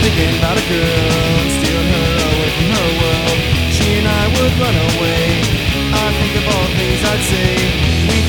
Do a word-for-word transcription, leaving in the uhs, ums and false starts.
thinking about a girl, stealing her away from her world. She and I would run away.